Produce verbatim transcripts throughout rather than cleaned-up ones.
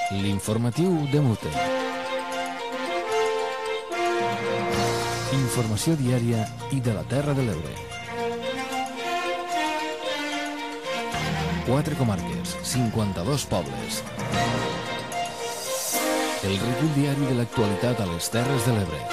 L'informatiu de Mute. Informació diària i de la Terra de l'Ebre. Quatre comarques, cinquanta-dos pobles. El recull diari de l'actualitat a les Terres de l'Ebre.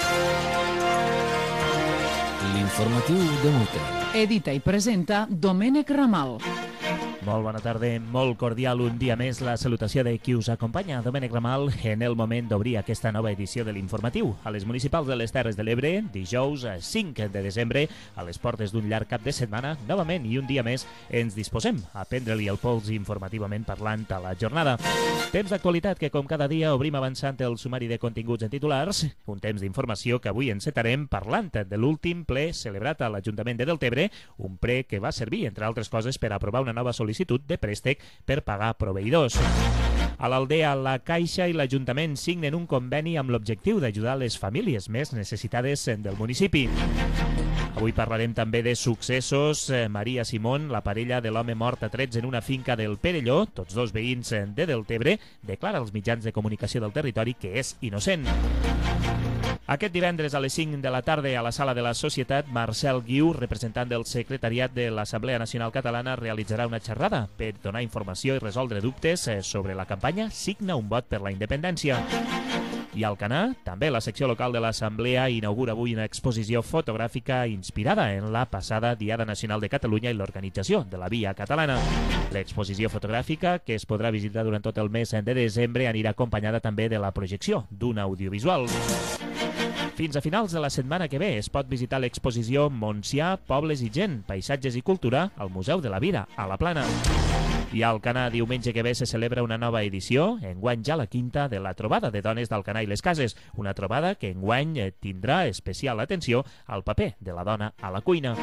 L'informatiu de Mute. Edita i presenta Domènec Ramal. Molt bona tarda, molt cordial un dia més la salutació de qui us acompanya, Domènec Ramal, en el moment d'obrir aquesta nova edició de l'Informatiu a les municipals de les Terres de l'Ebre, dijous cinc de desembre, a les portes d'un llarg cap de setmana, novament i un dia més ens disposem a prendre-li el pols informativament parlant a la jornada. Temps d'actualitat que, com cada dia, obrim avançant el sumari de continguts en titulars, un temps d'informació que avui encetarem parlant de l'últim ple celebrat a l'Ajuntament de Deltebre, un ple que va servir, entre altres coses, per aprovar una nova sol·licitud de préstec per pagar proveïdors. A l'Aldea, la Caixa i l'Ajuntament signen un conveni amb l'objectiu d'ajudar les famílies més necessitades del municipi. Avui parlarem també de successos. Maria Simón, la parella de l'home mort a trets en una finca del Perelló, tots dos veïns de Deltebre, declara als mitjans de comunicació del territori que és innocent. Aquest divendres a les cinc de la tarda a la Sala de la Societat, Marcel Guiu, representant del secretariat de l'Assemblea Nacional Catalana, realitzarà una xerrada per donar informació i resoldre dubtes sobre la campanya Signa un vot per la independència. I al Canà, també la secció local de l'Assemblea inaugura avui una exposició fotogràfica inspirada en la passada Diada Nacional de Catalunya i l'organització de la Via Catalana. L'exposició fotogràfica, que es podrà visitar durant tot el mes de desembre, anirà acompanyada també de la projecció d'un audiovisual. Fins a finals de la setmana que ve es pot visitar l'exposició Montsià, Pobles i Gent, Paisatges i Cultura al Museu de la Vila, a la Plana. I al Canà, diumenge que ve se celebra una nova edició, enguany ja la quinta, de la trobada de dones d'Alcanar i les Cases, una trobada que enguany tindrà especial atenció al paper de la dona a la cuina.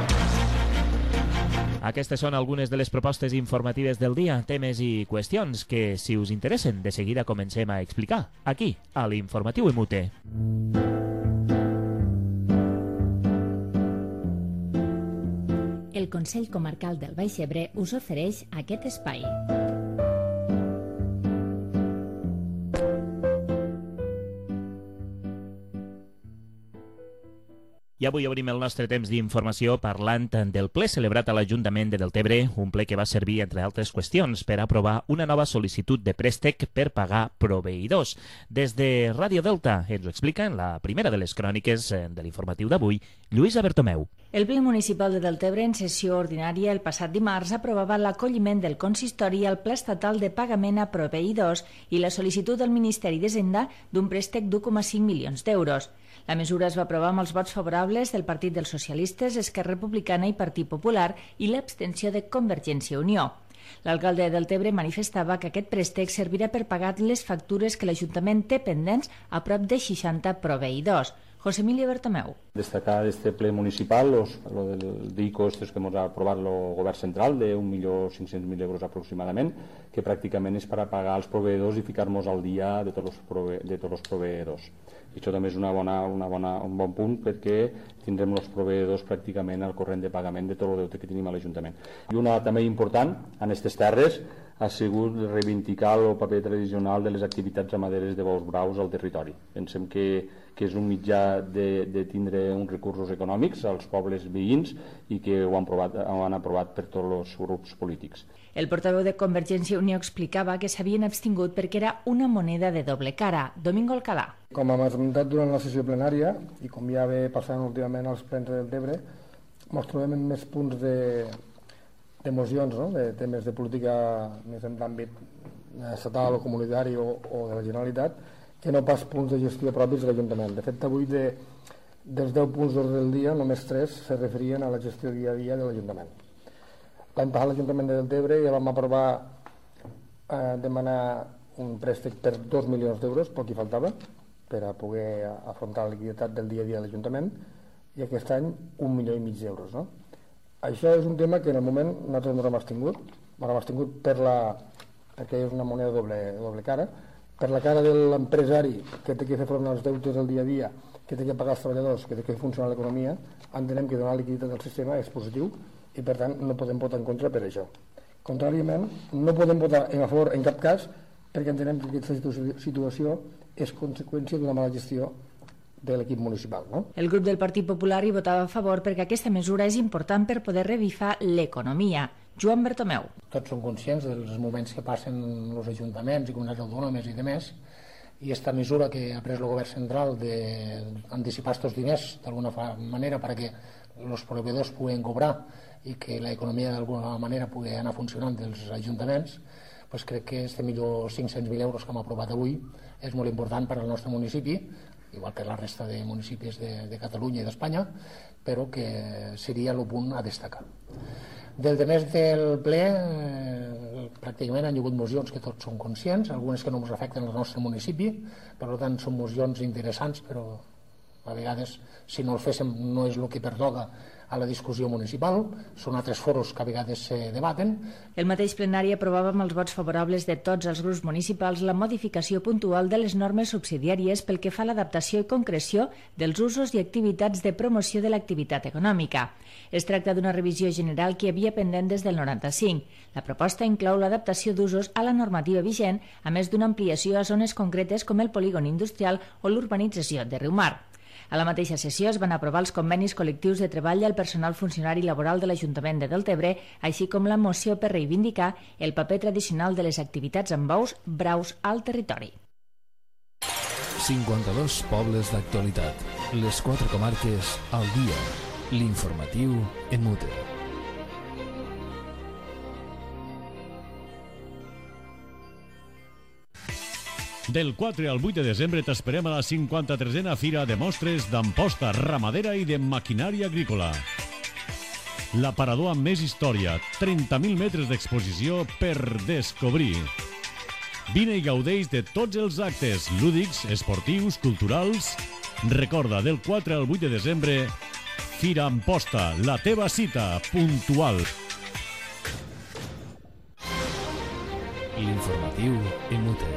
Aquestes són algunes de les propostes informatives del dia, temes i qüestions que, si us interessen, de seguida comencem a explicar aquí, a l'Informatiu de Mute. El Consell Comarcal del Baix Ebre us ofereix aquest espai. I avui obrim el nostre temps d'informació parlant del ple celebrat a l'Ajuntament de Deltebre, un ple que va servir, entre altres qüestions, per aprovar una nova sol·licitud de préstec per pagar proveïdors. Des de Ràdio Delta ens ho explica en la primera de les cròniques de l'informatiu d'avui, Lluïsa Bertomeu. El ple municipal de Deltebre, en sessió ordinària el passat dimarts, aprovava l'acolliment del consistori al pla estatal de pagament a proveïdors i la sol·licitud del Ministeri d'Hisenda d'un préstec d'u coma cinc milions d'euros. La mesura es va aprovar amb els vots favorables del Partit dels Socialistes, Esquerra Republicana i Partit Popular i l'abstenció de Convergència i Unió. L'alcalde de Deltebre manifestava que aquest préstec servirà per pagar les factures que l'Ajuntament té pendents a prop de seixanta proveïdors. José Emilio Bertomeu. Destacar este ple municipal los, lo del DICO este que hemos aprovat el govern central de un milió cinc-cents mil euros aproximadament, que pràcticament és per pagar els proveïdors i ficar-nos al dia de tots els, prove de tots els proveïdors. I això també és una bona, una bona, un bon punt perquè tindrem els proveïdors pràcticament al corrent de pagament de tot el deute que tenim a l'Ajuntament. I una també important en aquestes terres ha sigut reivindicar el paper tradicional de les activitats ramaderes de bous braus al territori. Pensem que, que és un mitjà de, de tindre uns recursos econòmics als pobles veïns i que ho han, provat, ho han aprovat per tots els grups polítics. El portaveu de Convergència i Unió explicava que s'havien abstingut perquè era una moneda de doble cara. Domingo Alcalà. Com hem esmentat durant la sessió plenària i com ja ve passant últimament als plens del Deltebre, ens trobem en més punts de d'emocions, no? De temes de política més en l'àmbit estatal o comunitari o, o de la Generalitat, que no pas punts de gestió propis de l'Ajuntament. De fet, avui de, dels deu punts d'ordre del dia, només tres se referien a la gestió dia a dia de l'Ajuntament. L'any passat l'Ajuntament de Deltebre ja vam aprovar eh, demanar un préstec per dos milions d'euros, pel que faltava, per a poder afrontar la liquiditat del dia a dia de l'Ajuntament, i aquest any un milió i mig d'euros, no? Això és un tema que en el moment nosaltres no hem abstingut, no hem abstingut per la, perquè és una moneda doble, doble cara, per la cara de l'empresari que té que fer front als deutes del dia a dia, que té que pagar els treballadors, que té que funcionar l'economia, entenem que donar liquiditat al sistema és positiu i per tant no podem votar en contra per això. Contràriament, no podem votar en a favor en cap cas perquè entenem que aquesta situació és conseqüència d'una mala gestió de l'equip municipal. No? El grup del Partit Popular hi votava a favor perquè aquesta mesura és important per poder revifar l'economia. Joan Bertomeu. Tots som conscients dels moments que passen els ajuntaments i comunitats autònomes i demés, i aquesta mesura que ha pres el govern central d'anticipar aquests diners d'alguna manera perquè els proveïdors puguen cobrar i que l'economia d'alguna manera pugui anar funcionant dels ajuntaments, doncs crec que este millor cinc-cents mil euros que hem aprovat avui és molt important per al nostre municipi, igual que la resta de municipis de, de Catalunya i d'Espanya, però que seria el punt a destacar. Del demés del ple, eh, pràcticament han hi hagut mocions que tots som conscients, algunes que no ens afecten al nostre municipi, per tant són mocions interessants, però a vegades si no el féssim no és el que pertoca a la discussió municipal, són altres foros que a vegades se debaten. El mateix plenari aprovava amb els vots favorables de tots els grups municipals la modificació puntual de les normes subsidiàries pel que fa a l'adaptació i concreció dels usos i activitats de promoció de l'activitat econòmica. Es tracta d'una revisió general que hi havia pendent des del noranta-cinc. La proposta inclou l'adaptació d'usos a la normativa vigent, a més d'una ampliació a zones concretes com el polígon industrial o l'urbanització de Riumar. A la mateixa sessió es van aprovar els convenis col·lectius de treball al personal funcionari laboral de l'Ajuntament de Deltebre, així com la moció per reivindicar el paper tradicional de les activitats amb bous braus al territori. cinquanta-dos pobles d'actualitat. Les quatre comarques al dia. L'informatiu en Mute. Del quatre al vuit de desembre t'esperem a la cinquanta-tresena Fira de Mostres d'Amposta, Ramadera i de Maquinària Agrícola. L'aparador amb més història, trenta mil metres d'exposició per descobrir. Vine i gaudeix de tots els actes lúdics, esportius, culturals. Recorda, del quatre al vuit de desembre, Fira Amposta, la teva cita puntual. L'informatiu en Mute.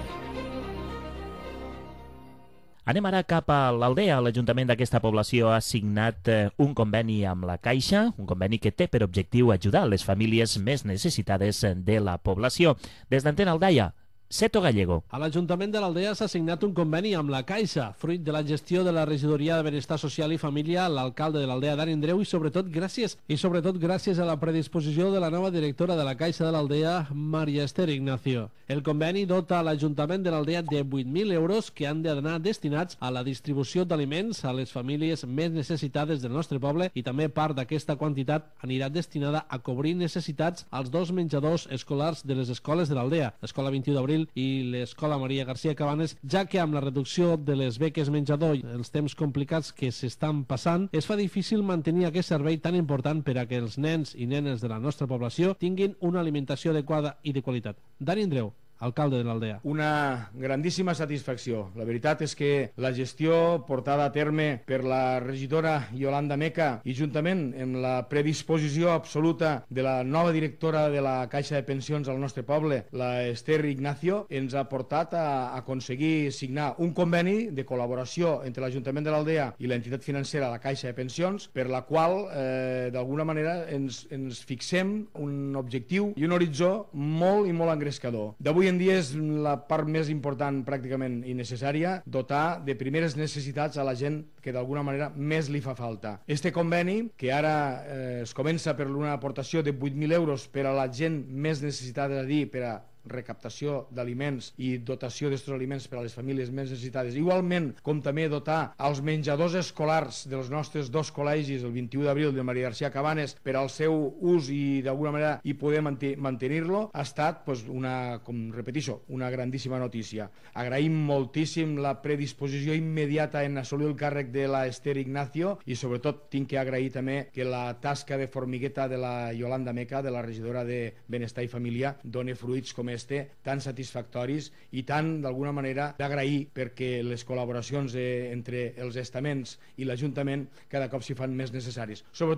Anem ara cap a l'Aldea. L'Ajuntament d'aquesta població ha signat un conveni amb la Caixa, un conveni que té per objectiu ajudar les famílies més necessitades de la població. Des d'Antena Aldaia, Seto Gallego. A l'Ajuntament de l'Aldea s'ha signat un conveni amb la Caixa, fruit de la gestió de la Regidoria de Benestar Social i Família, l'alcalde de l'Aldea, Dani Andreu, i sobretot gràcies i sobretot gràcies a la predisposició de la nova directora de la Caixa de l'Aldea, Maria Esther Ignacio. El conveni dota a l'Ajuntament de l'Aldea de vuit mil euros que han d'anar destinats a la distribució d'aliments a les famílies més necessitades del nostre poble, i també part d'aquesta quantitat anirà destinada a cobrir necessitats als dos menjadors escolars de les escoles de l'Aldea, l'Escola vint-i-u d'abril i l'Escola Maria García Cabanes, ja que amb la reducció de les beques menjador i els temps complicats que s'estan passant, es fa difícil mantenir aquest servei tan important per a que els nens i nenes de la nostra població tinguin una alimentació adequada i de qualitat. Dani Andreu, alcalde de l'Aldea. Una grandíssima satisfacció. La veritat és que la gestió portada a terme per la regidora Yolanda Meca i juntament amb la predisposició absoluta de la nova directora de la Caixa de Pensions al nostre poble, la Esther Ignacio, ens ha portat a aconseguir signar un conveni de col·laboració entre l'Ajuntament de l'Aldea i l'entitat financera la Caixa de Pensions, per la qual eh, d'alguna manera ens, ens fixem un objectiu i un horitzó molt i molt engrescador. D'avui en dia és la part més important pràcticament i necessària, dotar de primeres necessitats a la gent que d'alguna manera més li fa falta. Este conveni, que ara eh, es comença per una aportació de vuit mil euros per a la gent més necessitada, és a dir, per a recaptació d'aliments i dotació d'estos aliments per a les famílies més necessitades. Igualment, com també dotar als menjadors escolars dels nostres dos col·legis, el vint-i-u d'abril de Maria García Cabanes, per al seu ús i d'alguna manera i poder mantenir-lo, ha estat, pues, una, com repetixo, una grandíssima notícia. Agraïm moltíssim la predisposició immediata en assolir el càrrec de la Esther Ignacio i sobretot tinc que agrair també que la tasca de formigueta de la Yolanda Meca, de la regidora de Benestar i Família, doni fruits com este, tan satisfactoris i tan, d'alguna manera, d'agrair, perquè les col·laboracions eh, entre els estaments i l'Ajuntament cada cop s'hi fan més necessaris. Sobretot,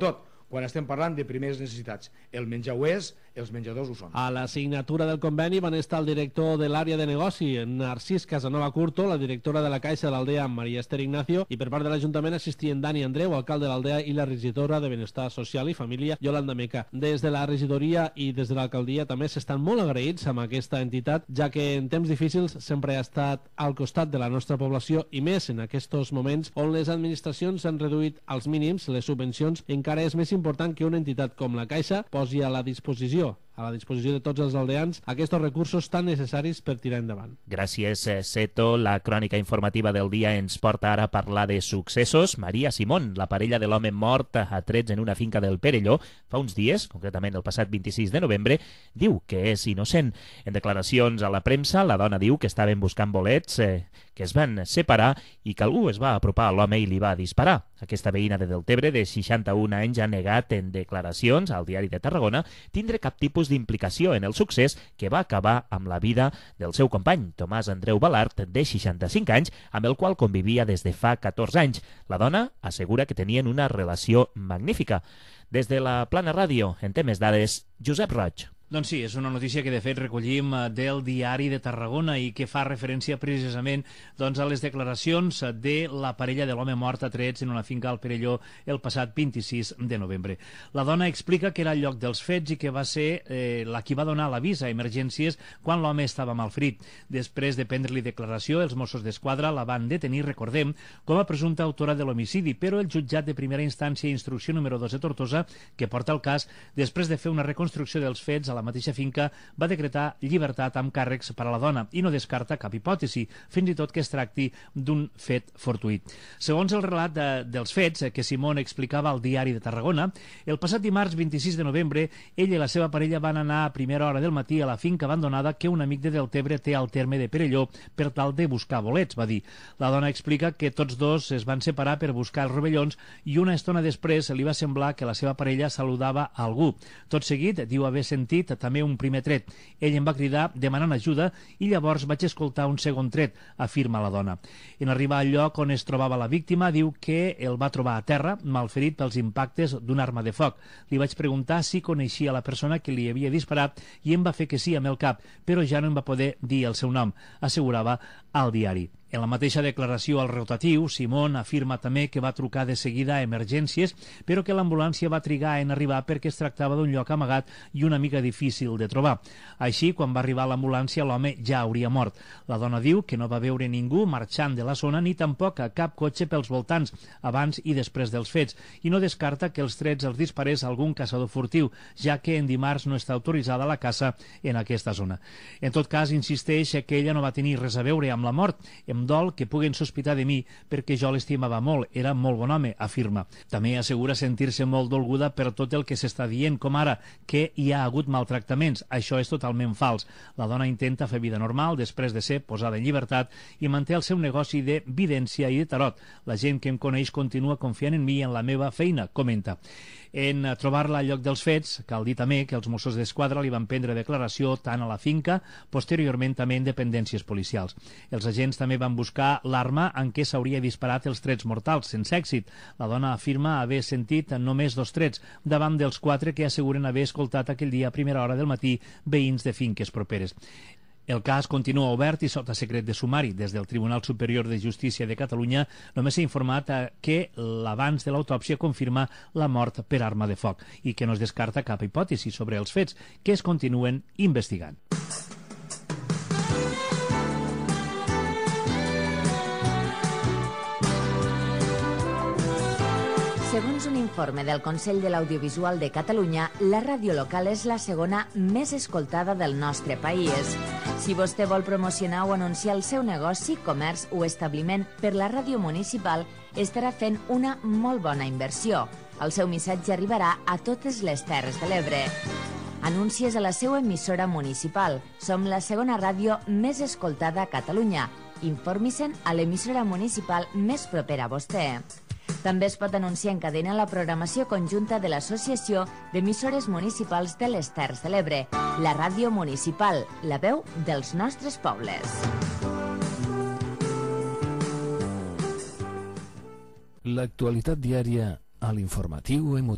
quan estem parlant de primeres necessitats. El menjar ho és, els menjadors ho són. A la signatura del conveni van estar el director de l'àrea de negoci, Narcís Casanova Curto, la directora de la Caixa de l'Aldea, Maria Esther Ignacio, i per part de l'Ajuntament assistien Dani Andreu, alcalde de l'Aldea, i la regidora de Benestar Social i Família, Yolanda Meca. Des de la regidoria i des de l'alcaldia també s'estan molt agraïts amb aquesta entitat, ja que en temps difícils sempre ha estat al costat de la nostra població i més en aquests moments on les administracions han reduït als mínims les subvencions. Encara és més important que una entitat com la Caixa posi a la disposició a la disposició de tots els aldeans aquests recursos tan necessaris per tirar endavant. Gràcies, Seto. La crònica informativa del dia ens porta ara a parlar de successos. Maria Simón, la parella de l'home mort a trets en una finca del Perelló, fa uns dies, concretament el passat vint-i-sis de novembre, diu que és innocent. En declaracions a la premsa, la dona diu que estaven buscant bolets, eh, que es van separar i que algú es va apropar a l'home i li va disparar. Aquesta veïna de Deltebre, de seixanta-un anys, ha negat en declaracions al Diari de Tarragona tindre cap tipus d'implicació en el succés que va acabar amb la vida del seu company, Tomàs Andreu Balart, de seixanta-cinc anys, amb el qual convivia des de fa catorze anys. La dona assegura que tenien una relació magnífica. Des de la Plana Ràdio, en té més dades, Josep Roig. Doncs sí, és una notícia que de fet recollim del Diari de Tarragona i que fa referència precisament doncs, a les declaracions de la parella de l'home mort a trets en una finca al Perelló el passat vint-i-sis de novembre. La dona explica que era el lloc dels fets i que va ser eh, la qui va donar l'avís a emergències quan l'home estava malferit. Després de prendre-li declaració, els Mossos d'Esquadra la van detenir, recordem, com a presumpta autora de l'homicidi, però el jutjat de primera instància i instrucció número dos de Tortosa, que porta el cas, després de fer una reconstrucció dels fets a la mateixa finca, va decretar llibertat amb càrrecs per a la dona i no descarta cap hipòtesi, fins i tot que es tracti d'un fet fortuït. Segons el relat de, dels fets que Simón explicava al Diari de Tarragona, el passat dimarts vint-i-sis de novembre, ell i la seva parella van anar a primera hora del matí a la finca abandonada que un amic de Deltebre té al terme de Perelló per tal de buscar bolets, va dir. La dona explica que tots dos es van separar per buscar els rovellons i una estona després li va semblar que la seva parella saludava a algú. Tot seguit, diu haver sentit també un primer tret. Ell em va cridar demanant ajuda i llavors vaig escoltar un segon tret, afirma la dona. En arribar al lloc on es trobava la víctima, diu que el va trobar a terra, malferit pels impactes d'una arma de foc. Li vaig preguntar si coneixia la persona que li havia disparat i em va fer que sí amb el cap, però ja no em va poder dir el seu nom, assegurava al diari. En la mateixa declaració al rotatiu, Simón afirma també que va trucar de seguida a emergències, però que l'ambulància va trigar en arribar perquè es tractava d'un lloc amagat i una mica difícil de trobar. Així, quan va arribar l'ambulància, l'home ja hauria mort. La dona diu que no va veure ningú marxant de la zona ni tampoc a cap cotxe pels voltants, abans i després dels fets, i no descarta que els trets els disparés algun caçador furtiu, ja que en dimarts no està autoritzada la caça en aquesta zona. En tot cas, insisteix que ella no va tenir res a veure amb la mort. Em dol que puguen sospitar de mi perquè jo l'estimava molt, era molt bon home, afirma. També assegura sentir-se molt dolguda per tot el que s'està dient, com ara que hi ha hagut maltractaments. Això és totalment fals. La dona intenta fer vida normal després de ser posada en llibertat i manté el seu negoci de vidència i de tarot. La gent que em coneix continua confiant en mi i en la meva feina, comenta. En trobar-la al lloc dels fets, cal dir també que els Mossos d'Esquadra li van prendre declaració tant a la finca, posteriorment també en dependències policials. Els agents també van buscar l'arma en què s'hauria disparat els trets mortals, sense èxit. La dona afirma haver sentit només dos trets, davant dels quatre que asseguren haver escoltat aquell dia a primera hora del matí veïns de finques properes. El cas continua obert i sota secret de sumari. Des del Tribunal Superior de Justícia de Catalunya només s'ha informat que l'avanç de l'autòpsia confirma la mort per arma de foc i que no es descarta cap hipòtesi sobre els fets, que es continuen investigant. Segons un informe del Consell de l'Audiovisual de Catalunya, la ràdio local és la segona més escoltada del nostre país. Si vostè vol promocionar o anunciar el seu negoci, comerç o establiment per la ràdio municipal, estarà fent una molt bona inversió. El seu missatge arribarà a totes les Terres de l'Ebre. Anuncies a la seva emissora municipal. Som la segona ràdio més escoltada a Catalunya. Informi-se'n a l'emissora municipal més propera a vostè. També es pot anunciar en cadena la programació conjunta de l'Associació d'Emissores Municipals de les Terres de l'Ebre, la ràdio municipal, la veu dels nostres pobles. L'actualitat diària a l'informatiu M U T.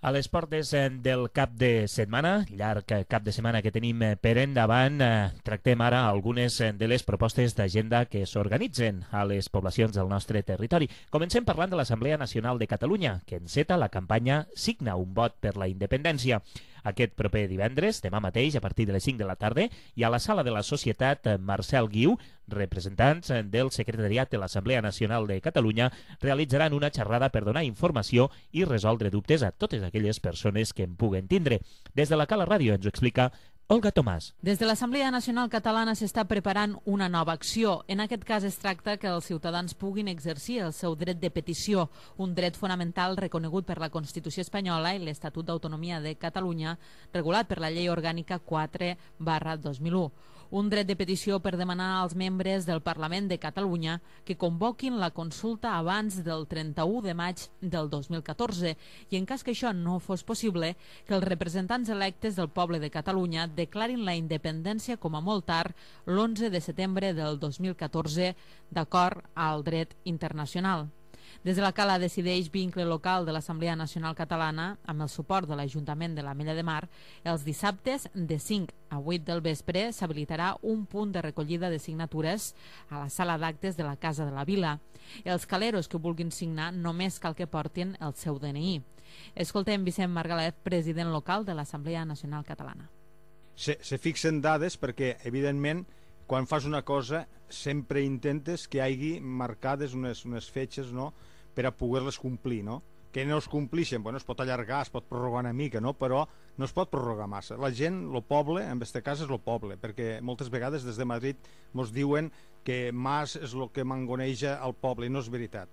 A les portes del cap de setmana, llarg cap de setmana que tenim per endavant, tractem ara algunes de les propostes d'agenda que s'organitzen a les poblacions del nostre territori. Comencem parlant de l'Assemblea Nacional de Catalunya, que enceta la campanya Signa un vot per la independència. Aquest proper divendres, demà mateix, a partir de les cinc de la tarda, i a la Sala de la Societat Marcel Guiu, representants del Secretariat de l'Assemblea Nacional de Catalunya, realitzaran una xerrada per donar informació i resoldre dubtes a totes aquelles persones que en puguen tindre. Des de la Cala Ràdio ens ho explica Olga Tomàs. Des de l'Assemblea Nacional Catalana s'està preparant una nova acció. En aquest cas es tracta que els ciutadans puguin exercir el seu dret de petició, un dret fonamental reconegut per la Constitució espanyola i l'Estatut d'Autonomia de Catalunya, regulat per la Llei Orgànica quatre barra dos mil u. Un dret de petició per demanar als membres del Parlament de Catalunya que convoquin la consulta abans del trenta-u de maig del dos mil catorze i, en cas que això no fos possible, que els representants electes del poble de Catalunya declarin la independència com a molt tard l'onze de setembre del dos mil catorze, d'acord al dret internacional. Des de la Cala decideix vincle local de l'Assemblea Nacional Catalana, amb el suport de l'Ajuntament de l'Ametlla de Mar, els dissabtes de cinc a vuit del vespre s'habilitarà un punt de recollida de signatures a la sala d'actes de la Casa de la Vila. Els caleros que vulguin signar només cal que portin el seu D N I. Escoltem Vicent Margalef, president local de l'Assemblea Nacional Catalana. Se, se fixen dades perquè, evidentment, quan fas una cosa sempre intentes que hi hagi marcades unes, unes fetges, no?, per a poder-les complir, no? Que no es complixen, bueno, es pot allargar, es pot prorrogar una mica, no? Però no es pot prorrogar massa. La gent, el poble, en aquest cas és el poble, perquè moltes vegades des de Madrid ens diuen que Mas és el que mangoneja el poble, i no és veritat.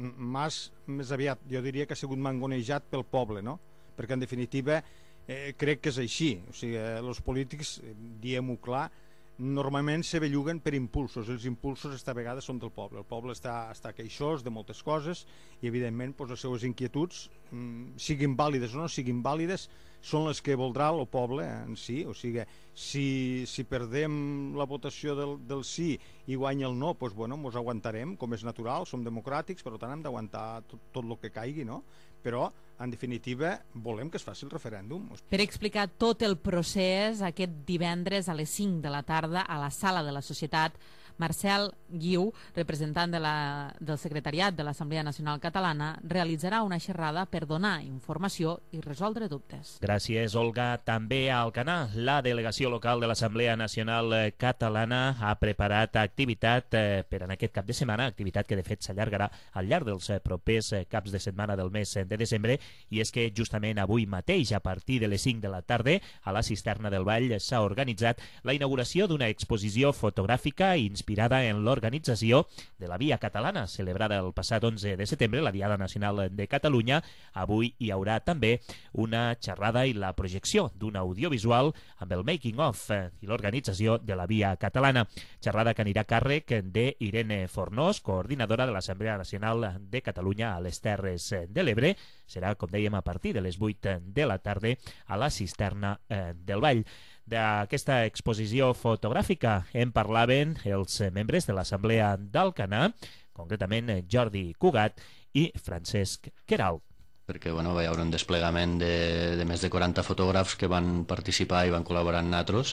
Mas, més aviat, jo diria que ha sigut mangonejat pel poble, no? Perquè en definitiva eh, crec que és així. O sigui, eh, els polítics, diem-ho clar, normalment se belluguen per impulsos, els impulsos esta vegada són del poble, el poble està, està queixós de moltes coses i evidentment doncs, les seues inquietuds, mm, siguin vàlides o no siguin vàlides, són les que voldrà el poble en si. O sigui, si, si perdem la votació del, del sí i guanya el no, doncs bueno, ens aguantarem, com és natural, som democràtics, per tant hem d'aguantar tot, tot el que caigui, no? Però en definitiva volem que es faci el referèndum. Per explicar tot el procés, aquest divendres a les cinc de la tarda a la Sala de la Societat, Marcel Guiu, representant de la, del secretariat de l'Assemblea Nacional Catalana, realitzarà una xerrada per donar informació i resoldre dubtes. Gràcies, Olga. També a Alcanar, la delegació local de l'Assemblea Nacional Catalana ha preparat activitat eh, per en aquest cap de setmana, activitat que de fet s'allargarà al llarg dels eh, propers eh, caps de setmana del mes de desembre, i és que justament avui mateix, a partir de les cinc de la tarda, a la Cisterna del Vall s'ha organitzat la inauguració d'una exposició fotogràfica inspirada inspirada en l'organització de la Via Catalana, celebrada el passat onze de setembre, la Diada Nacional de Catalunya. Avui hi haurà també una xerrada i la projecció d'un audiovisual amb el making of i l'organització de la Via Catalana. Xerrada que anirà a càrrec d'Irene Fornós, coordinadora de l'Assemblea Nacional de Catalunya a les Terres de l'Ebre. Serà, com dèiem, a partir de les vuit de la tarda a la Cisterna del Vall. D'aquesta exposició fotogràfica en parlaven els membres de l'Assemblea d'Alcanar, concretament Jordi Cugat i Francesc Queralt. Perquè bueno, va haver un desplegament de, de més de quaranta fotògrafs que van participar i van col·laborar amb nosaltres.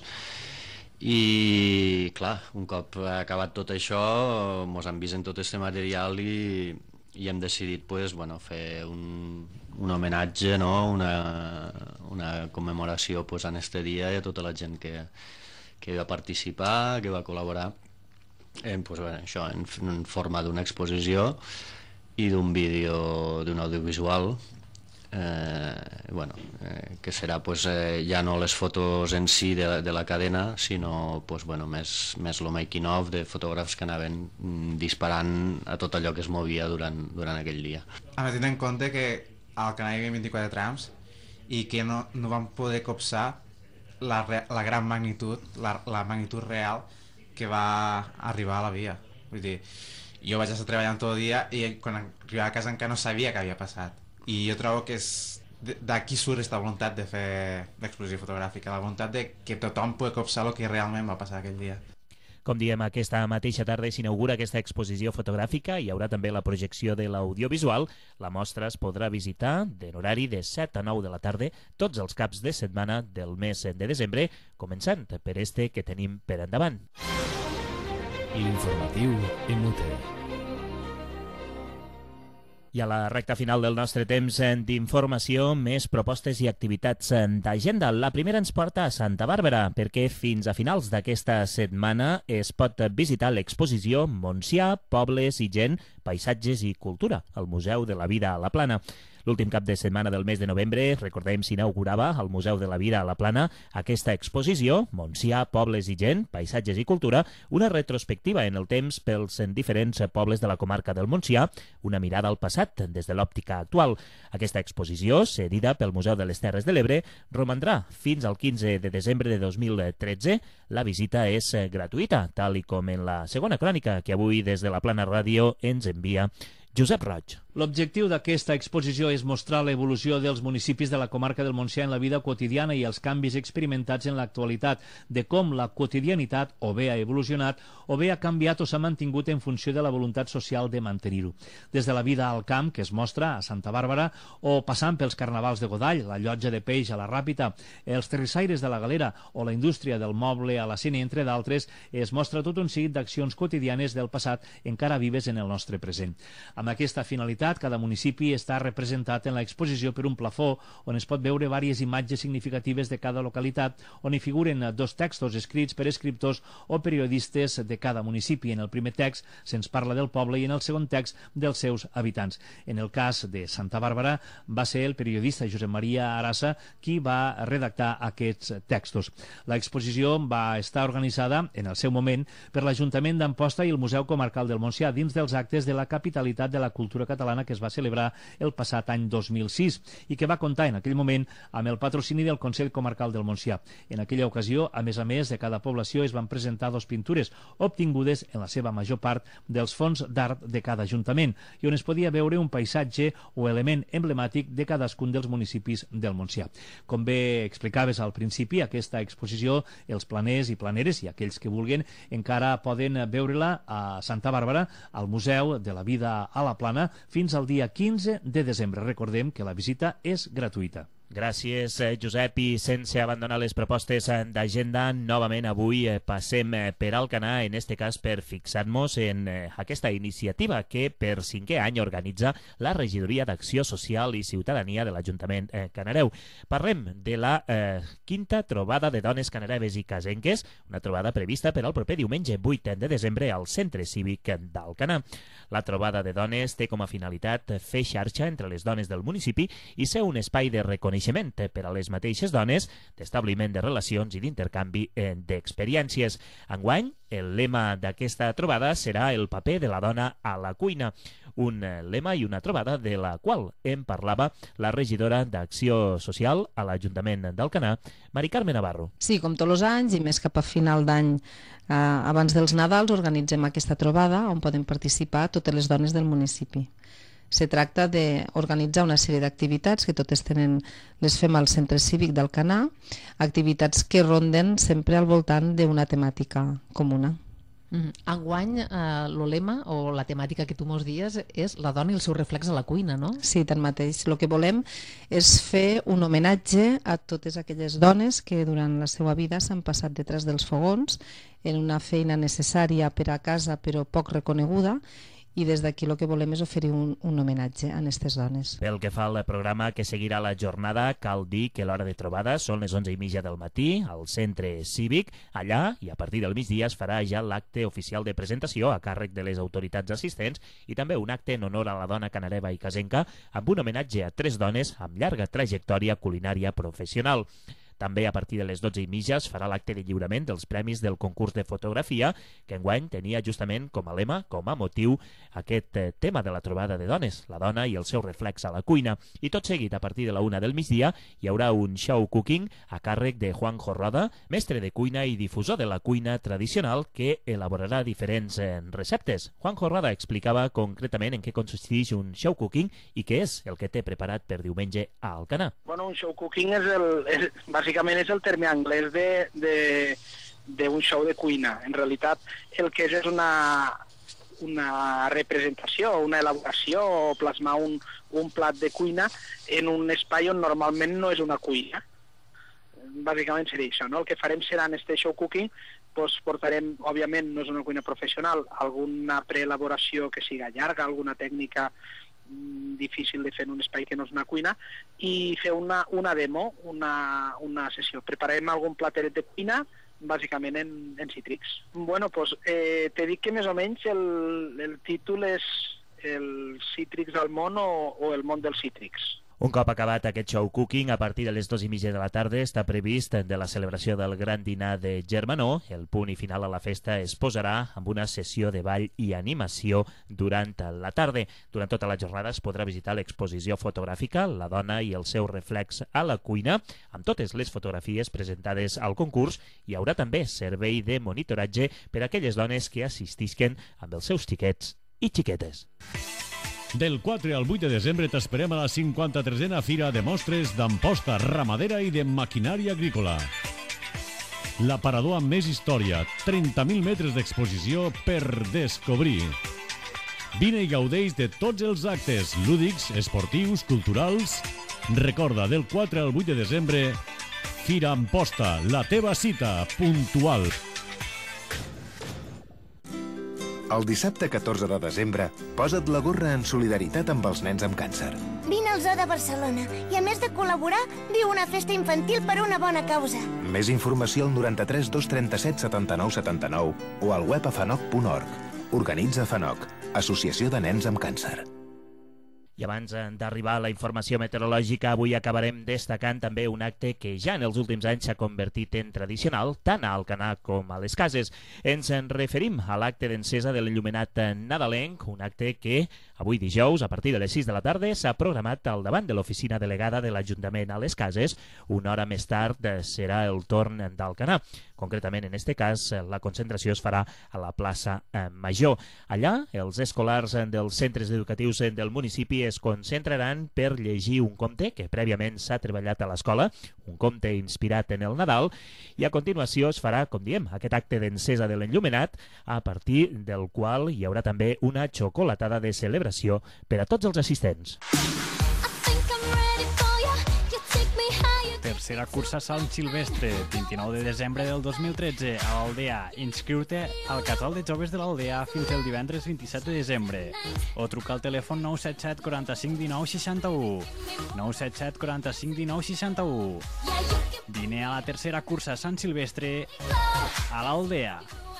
I clar, un cop acabat tot això, ens han vist en tot aquest material i, i hem decidit pues, bueno, fer un, un homenatge, no? una, una commemoració pues, en este dia i a tota la gent que, que va participar, que va col·laborar en, pues, bueno, això, en, en forma d'una exposició i d'un vídeo, d'un audiovisual, eh, bueno, eh, que serà pues, eh, ja no les fotos en si de, de la cadena, sinó pues, bueno, més, més el making of de fotògrafs que anaven mm, disparant a tot allò que es movia durant, durant aquell dia. A tenint en compte que al canal hi havia vint-i-quatre trams i que no, no vam poder copsar la, la gran magnitud, la, la magnitud real que va arribar a la via. Vull dir, jo vaig estar treballant tot el dia i quan arribava a casa encara no sabia què havia passat. I jo trobo que és d'aquí surt aquesta voluntat de fer l'exposició fotogràfica, la voluntat de que tothom pugui copsar el que realment va passar aquell dia. Com diem, aquesta mateixa tarda s'inaugura aquesta exposició fotogràfica. Hi haurà també la projecció de l'audiovisual. La mostra es podrà visitar en horari de set a nou de la tarda tots els caps de setmana del mes de desembre, començant per este que tenim per endavant. L'informatiu en Mute. I a la recta final del nostre temps d'informació, més propostes i activitats d'agenda. La primera ens porta a Santa Bàrbara, perquè fins a finals d'aquesta setmana es pot visitar l'exposició Montsià, Pobles i Gent, Paisatges i Cultura, al Museu de la Vida a la Plana. L'últim cap de setmana del mes de novembre, recordem, s'inaugurava al Museu de la Vida a la Plana aquesta exposició, Montsià, Pobles i Gent, Paisatges i Cultura, una retrospectiva en el temps pels diferents pobles de la comarca del Montsià, una mirada al passat des de l'òptica actual. Aquesta exposició, cedida pel Museu de les Terres de l'Ebre, romandrà fins al quinze de desembre de dos mil tretze. La visita és gratuïta, tal i com en la segona crònica que avui des de la Plana Ràdio ens envia Josep Roig. L'objectiu d'aquesta exposició és mostrar l'evolució dels municipis de la comarca del Montsià en la vida quotidiana i els canvis experimentats en l'actualitat, de com la quotidianitat o bé ha evolucionat o bé ha canviat o s'ha mantingut en funció de la voluntat social de mantenir-ho. Des de la vida al camp, que es mostra a Santa Bàrbara, o passant pels carnavals de Godall, la llotja de peix a la Ràpita, els terrissaires de la Galera o la indústria del moble a la Sénia, entre d'altres, es mostra tot un seguit d'accions quotidianes del passat encara vives en el nostre present. Amb aquesta finalitat, cada municipi està representat en l'exposició per un plafó on es pot veure diverses imatges significatives de cada localitat, on hi figuren dos textos escrits per escriptors o periodistes de cada municipi. En el primer text se'ns parla del poble i en el segon text dels seus habitants. En el cas de Santa Bàrbara va ser el periodista Josep Maria Arassa qui va redactar aquests textos. L'exposició va estar organitzada en el seu moment per l'Ajuntament d'Amposta i el Museu Comarcal del Montsià dins dels actes de la capitalitat de la cultura catalana que es va celebrar el passat any dos mil sis i que va comptar en aquell moment amb el patrocini del Consell Comarcal del Montsià. En aquella ocasió, a més a més, de cada població es van presentar dos pintures obtingudes en la seva major part dels fons d'art de cada ajuntament i on es podia veure un paisatge o element emblemàtic de cadascun dels municipis del Montsià. Com bé explicaves al principi, aquesta exposició, els planers i planeres i aquells que vulguen encara poden veure-la a Santa Bàrbara, al Museu de la Vida a la Plana, fins al dia quinze de desembre. Recordem que la visita és gratuïta. Gràcies, Josep, i sense abandonar les propostes d'agenda, novament avui passem per Alcanar, en este cas per fixar-nos en aquesta iniciativa que per cinquè any organitza la Regidoria d'Acció Social i Ciutadania de l'Ajuntament Canareu. Parlem de la eh, quinta trobada de dones canareves i casenques, una trobada prevista per al proper diumenge vuit de desembre al Centre Cívic d'Alcanar. La trobada de dones té com a finalitat fer xarxa entre les dones del municipi i ser un espai de reconeixement per a les mateixes dones, d'establiment de relacions i d'intercanvi d'experiències. Enguany, el lema d'aquesta trobada serà el paper de la dona a la cuina, un lema i una trobada de la qual em parlava la regidora d'Acció Social a l'Ajuntament d'Alcanar, Mari Carme Navarro. Sí, com tots els anys i més cap a final d'any, eh, abans dels Nadals, organitzem aquesta trobada on poden participar totes les dones del municipi. Se tracta d'organitzar una sèrie d'activitats que totes tenen, les fem al Centre Cívic d'Alcanar, activitats que ronden sempre al voltant d'una temàtica comuna. Mm. Enguany, eh, el lema o la temàtica que tu mos dies és la dona i el seu reflex a la cuina, no? Sí, tanmateix. El que volem és fer un homenatge a totes aquelles dones que durant la seva vida s'han passat detrás dels fogons en una feina necessària per a casa però poc reconeguda, i des d'aquí el que volem és oferir un, un homenatge a aquestes dones. Pel que fa al programa que seguirà la jornada, cal dir que l'hora de trobada són les onze i mitja del matí al Centre Cívic. Allà, i a partir del migdia, es farà ja l'acte oficial de presentació a càrrec de les autoritats assistents i també un acte en honor a la dona canareva i casenca amb un homenatge a tres dones amb llarga trajectòria culinària professional. També a partir de les dotze i mitja es farà l'acte de lliurament dels premis del concurs de fotografia, que enguany tenia justament com a lema, com a motiu, aquest eh, tema de la trobada de dones, la dona i el seu reflex a la cuina. I tot seguit, a partir de la una del migdia, hi haurà un show cooking a càrrec de Juanjo Roda, mestre de cuina i difusor de la cuina tradicional, que elaborarà diferents eh, receptes. Juanjo Roda explicava concretament en què consisteix un show cooking i què és el que té preparat per diumenge a Alcanar. Bueno, un show cooking és el... És, bàsicament és el terme anglès de, de, d'un show de cuina. En realitat, el que és és una, una representació, una elaboració o plasmar un, un plat de cuina en un espai on normalment no és una cuina. Bàsicament seria això, no? El que farem serà en este show cooking, doncs portarem, òbviament, no és una cuina professional, alguna preelaboració que siga llarga, alguna tècnica mm, difícil de fer en un espai que no és una cuina, i fer una, una demo, una, una sessió. Prepararem algun plateret de cuina, bàsicament en, en cítrics. Bueno, doncs eh, te dic que més o menys el, el títol és el cítrics al món o, o el món dels cítrics. Un cop acabat aquest show cooking, a partir de les dues i mitja de la tarda està previst de la celebració del gran dinar de Germanó. El punt i final a la festa es posarà amb una sessió de ball i animació durant la tarda. Durant tota la jornada es podrà visitar l'exposició fotogràfica La dona i el seu reflex a la cuina, amb totes les fotografies presentades al concurs. Hi haurà també servei de monitoratge per a aquelles dones que assistisquen amb els seus xiquets i xiquetes. Del quatre al vuit de desembre t'esperem a la cinquanta-tresena Fira de Mostres d'Amposta Ramadera i de Maquinària Agrícola. L'aparador amb més història, trenta mil metres d'exposició per descobrir. Vine i gaudeix de tots els actes, lúdics, esportius, culturals. Recorda, del quatre al vuit de desembre, Fira Amposta, la teva cita puntual. El dissabte catorze de desembre, posa't la gorra en solidaritat amb els nens amb càncer. Vine al Zoo de Barcelona i, a més de col·laborar, viu una festa infantil per una bona causa. Més informació al noranta-tres dos trenta-set setanta-nou setanta-nou o al web a fanoc punt org. Organitza FANOC, Associació de Nens amb Càncer. I abans d'arribar a la informació meteorològica, avui acabarem destacant també un acte que ja en els últims anys s'ha convertit en tradicional, tant a Alcanar com a les cases. Ens en referim a l'acte d'encesa de l'enllumenat nadalenc, un acte que avui dijous, a partir de les sis de la tarda, s'ha programat al davant de l'oficina delegada de l'Ajuntament a les Cases. Una hora més tard serà el torn d'Alcanar. Concretament, en aquest cas, la concentració es farà a la plaça Major. Allà, els escolars dels centres educatius del municipi es concentraran per llegir un conte que prèviament s'ha treballat a l'escola, un conte inspirat en el Nadal, i a continuació es farà, com diem, aquest acte d'encesa de l'enllumenat, a partir del qual hi haurà també una xocolatada de celebració per a tots els assistents. Tercera cursa Sant Silvestre, vint-i-nou de desembre del dos mil tretze, a l'Aldea. Inscriu-te al casal de joves de l'Aldea fins el divendres vint-i-set de desembre. O truca al telèfon nou set set quaranta-cinc dinou seixanta-u. nou set set quaranta-cinc dinou seixanta-u. Vine a la tercera cursa Sant Silvestre a l'Aldea.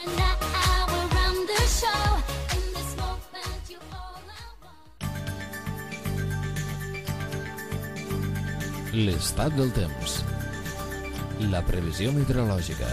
L'estat del temps. La previsió meteorològica.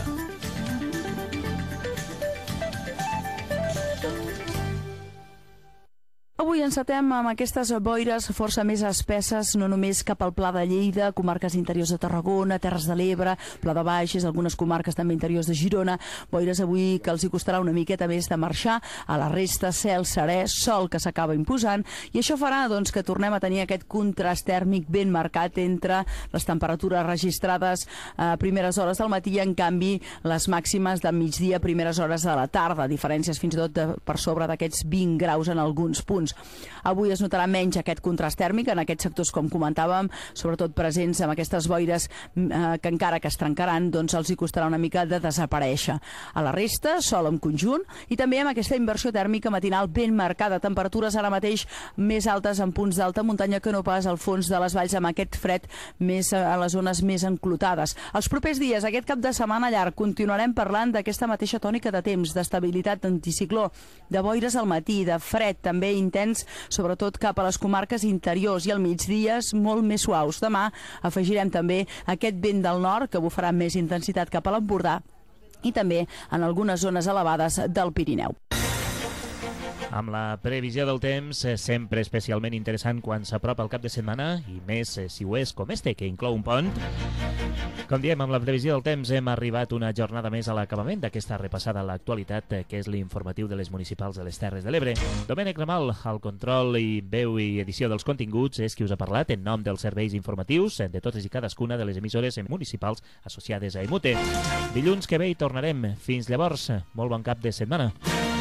Avui encetem amb aquestes boires força més espesses, no només cap al Pla de Lleida, comarques interiors de Tarragona, Terres de l'Ebre, Pla de Baixes, algunes comarques també interiors de Girona. Boires avui que els hi costarà una miqueta més de marxar. A la resta, cel serè, sol que s'acaba imposant, i això farà doncs, que tornem a tenir aquest contrast tèrmic ben marcat entre les temperatures registrades a primeres hores del matí i, en canvi, les màximes de migdia a primeres hores de la tarda. Diferències fins i tot de, per sobre d'aquests vint graus en alguns punts. Avui es notarà menys aquest contrast tèrmic en aquests sectors, com comentàvem, sobretot presents amb aquestes boires eh, que encara que es trencaran, doncs els hi costarà una mica de desaparèixer. A la resta, sol en conjunt i també amb aquesta inversió tèrmica matinal ben marcada. Temperatures ara mateix més altes en punts d'alta muntanya que no pas al fons de les valls, amb aquest fred més a les zones més enclotades. Els propers dies, aquest cap de setmana llarg, continuarem parlant d'aquesta mateixa tònica de temps, d'estabilitat, d'anticicló, de boires al matí, de fred també intens, sobretot cap a les comarques interiors, i al migdia molt més suaus. Demà afegirem també aquest vent del nord que bufarà amb més intensitat cap a l'Empordà i també en algunes zones elevades del Pirineu. Amb la previsió del temps, sempre especialment interessant quan s'apropa el cap de setmana, i més si ho és com este, que inclou un pont. Com diem, amb la previsió del temps hem arribat una jornada més a l'acabament d'aquesta repassada a l'actualitat, que és l'informatiu de les municipals de les Terres de l'Ebre. Domènec Ramal, al control i veu i edició dels continguts, és qui us ha parlat en nom dels serveis informatius de totes i cadascuna de les emissores municipals associades a Emute. Dilluns que ve hi tornarem. Fins llavors, molt bon cap de setmana.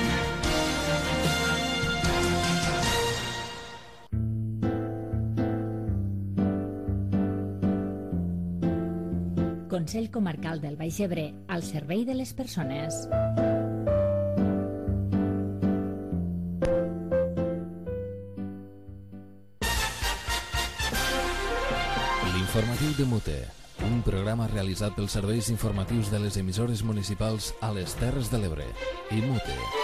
Consell Comarcal del Baix Ebre, al servei de les persones. L'informatiu de Mute, un programa realitzat pels serveis informatius de les emissores municipals a les Terres de l'Ebre. I Mute.